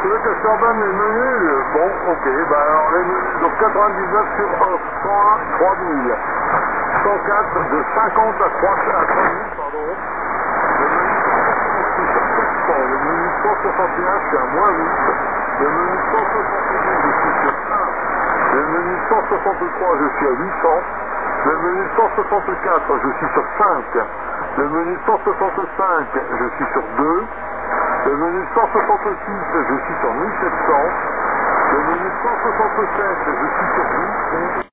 Tu veux que je t'en donne les menus? Bon, ok, ben alors les menus, donc 99 sur 101, 3000. 104, de 50 à 3000, pardon. Le menu 161, je suis à moins 8. Le menu 162, je suis sur 1. Le menu 163, je suis à 800. Le menu 164, je suis sur 5. Le menu 165, je suis sur 2. Le menu 166, je suis sur 1700. Le menu 167, je suis sur 10.